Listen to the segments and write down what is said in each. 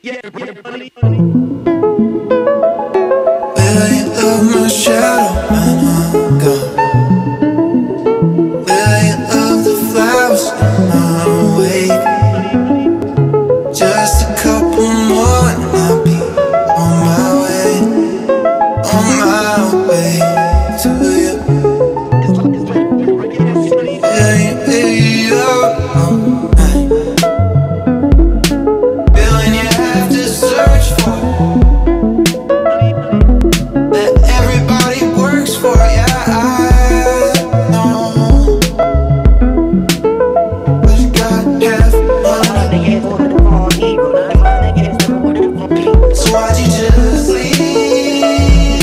Will you love my shadow when I'm gone? Will you love the flowers in my wake? Just a couple more and I'll be on my way to you. Will you be up all night? Feeling you have to search for that everybody works for. Yeah, I know, but you gotta have money. So why'd you just leave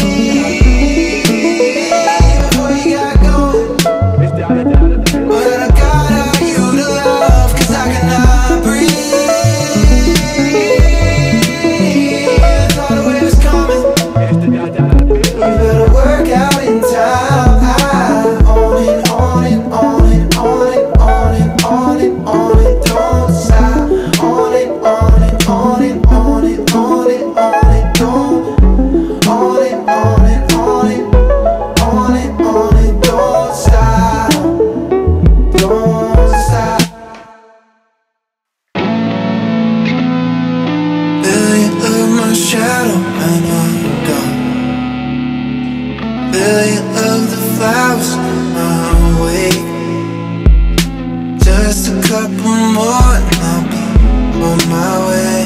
before you got going? But I got you to love, 'cause I cannot breathe. I thought the wave was coming. You better work out in time. I on it, on it, on it, on it, on it, on it, on it, don't stop. On it, on it, on it, on it, on it, on it, don't. On it, on it, on it, on it, on it, don't stop. Don't stop. Will you love my shadow when I'm gone? Will you love the flowers in my wake? Just a couple more and I'll be on my way.